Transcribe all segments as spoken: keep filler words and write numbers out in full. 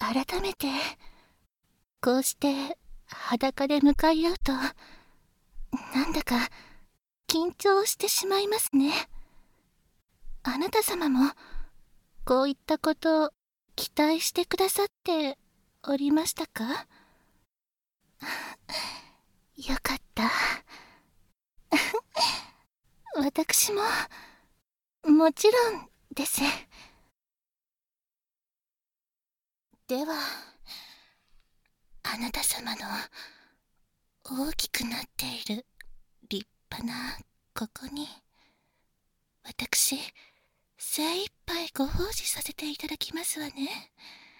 改めてこうして裸で向かい合うと、なんだか緊張してしまいますね。あなた様もこういったことを期待してくださっておりましたか？よかった。私ももちろんです。では、あなた様の大きくなっている立派なここに、私精一杯ご奉仕させていただきますわね。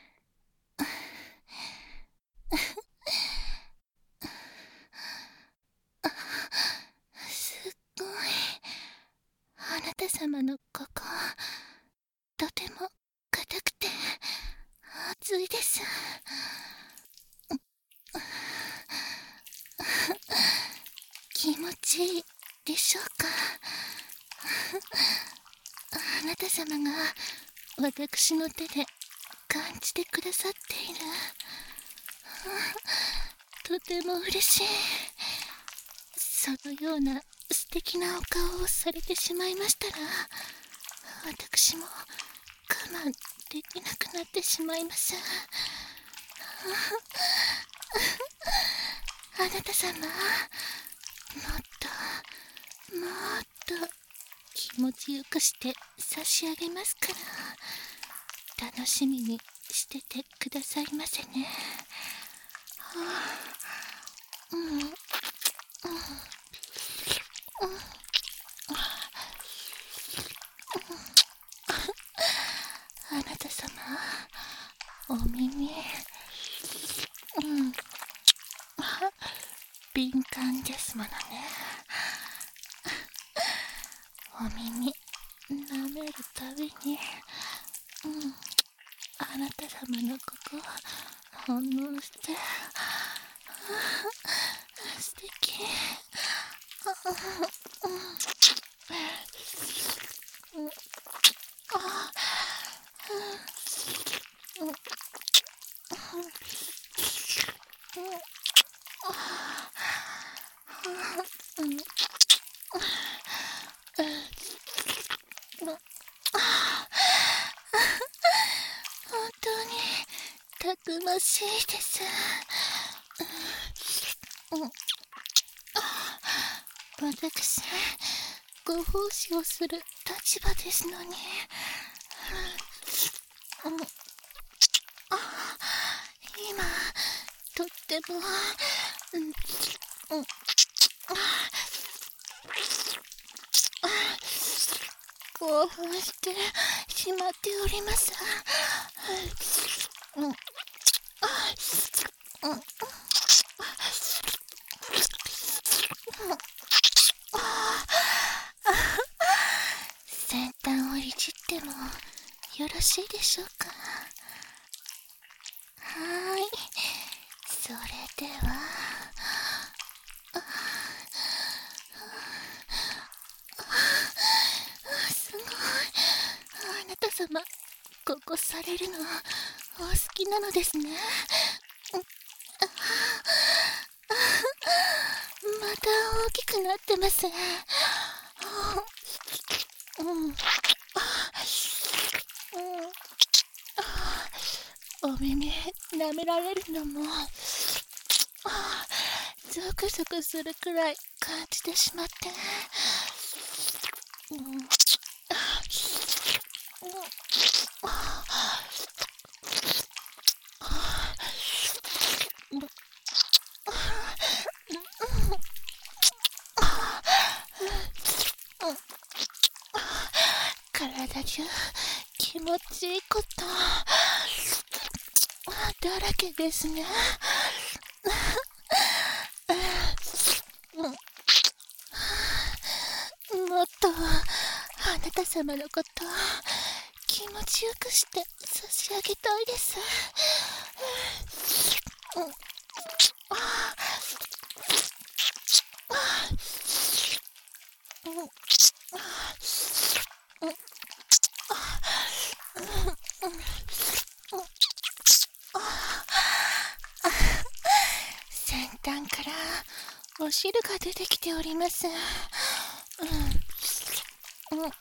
すっごい、あなた様のここ、とても硬くて熱いです。気持ちいいでしょうか？あなた様が私の手で感じてくださっている。とても嬉しい。そのような素敵なお顔をされてしまいましたら、私も我慢できなくなってしまいます。あなた様、もっともっと気持ちよくして差し上げますから、楽しみにしててくださいませね。はあ、うんうんあなた様、お耳、うん、敏感ですものね。お耳舐めるたびに、うん、あなた様のここ反応して、素敵。本当にたくましいです。私、ご奉仕をする立場ですのに、今とっても、興奮してしまっております。先端をいじってもよろしいでしょうか？はーい、それでは、すごい、あなた様、ここされるのお好きなのですね。また大きくなってます。うん、うん、お耳舐められるのもゾクゾクするくらい感じてしまって、うん、体中気持ちいいことだらけですね。もっとあなた様のこと気持ちよくして差し上げたいです。 お汁が出てきております。うん、うん、あ、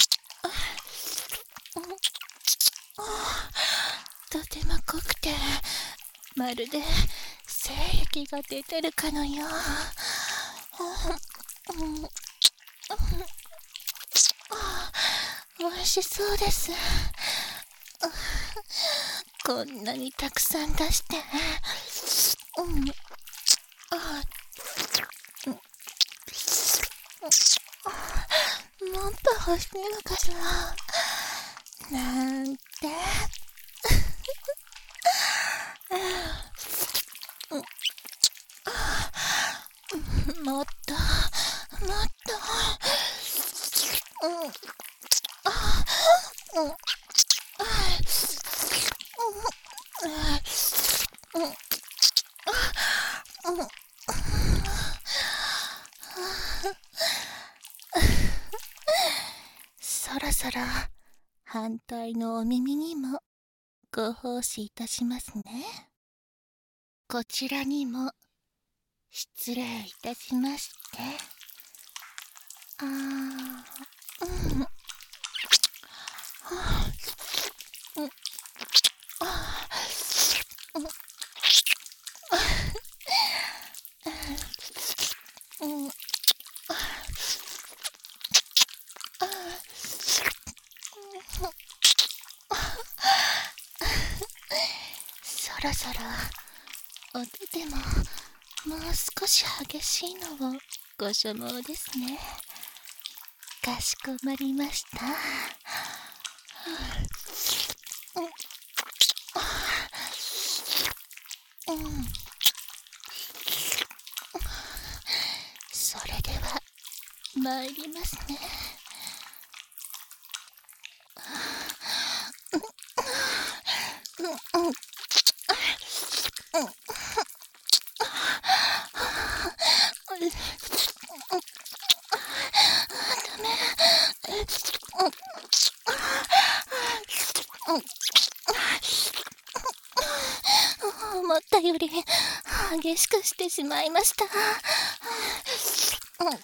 うん、あ、とても濃くて、まるで精液が出てるかのよう。うん、うん、あ、美味しそうです。こんなにたくさん出して、うん、あ、うん、もっと欲しいのかしら。なんて。もっと、もっと。うん、あ、うん、あ、うん、うん、うん、うん。そろそろ反対のお耳にもご奉仕いたしますね。こちらにも失礼いたしまして。あー、うん、はあ、うん、あー、うん、うん、あー、そろそろお手でももう少し激しいのをご所望ですね。かしこまりました。うん、うん、それでは参りますね。うん、うん、うん、思ったより激しくしてしまいました。うん、うん、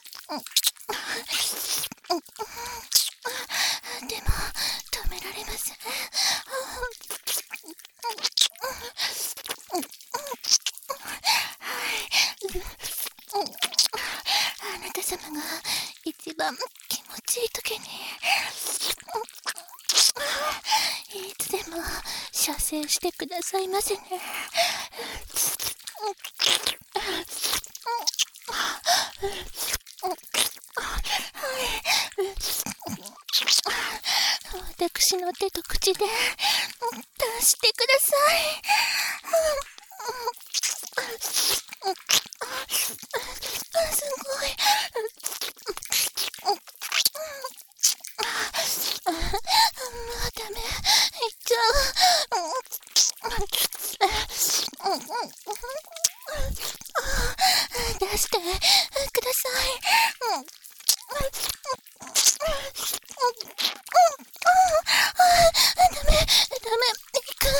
でも止められません。あなた様が一番気持ちいい時にいつでも射精してくださいませね。私の手と口で出してください。すごい。もうダメ。いっちゃう。出してください。ダメ、ダメ、行く。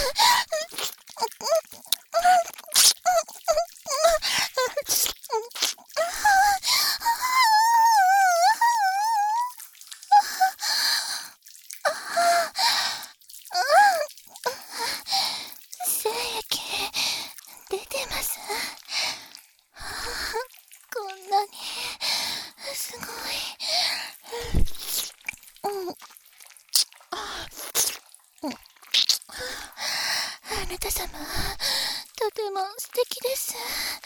精液出てます。こんなにすごい。うん、あ、うん、あなた様とても素敵です。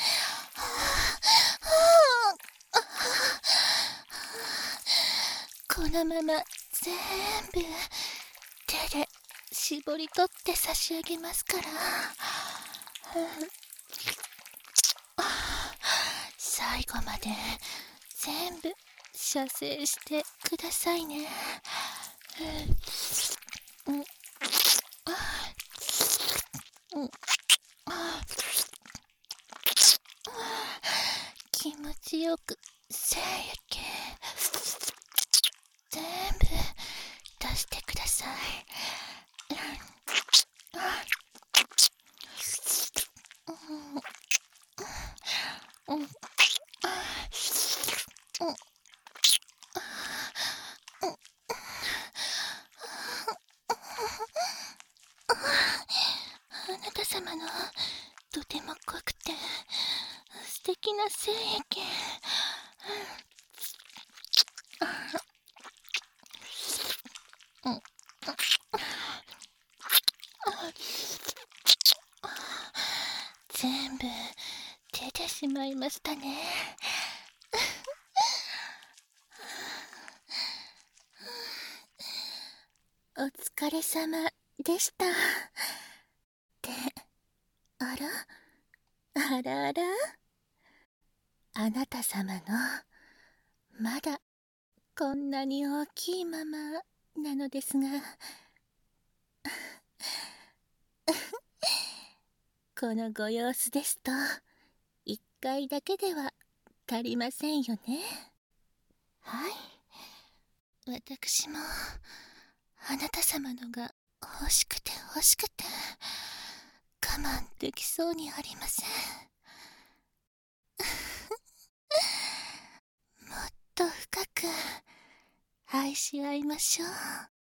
このまま全部手で絞り取って差し上げますから。最後まで全部射精してくださいね。うん、うん、うん、気持ちよく精液全部出してください。うん、うん、 様のとても濃くて素敵な精液、うん、全部出てしまいましたね。お疲れ様でした。って、あらあらあら、あなた様のまだこんなに大きいままなのですがこのご様子ですといっかいだけでは足りませんよね。はい、私もあなた様のが欲しくて欲しくて我慢できそうにありません。もっと深く愛し合いましょう。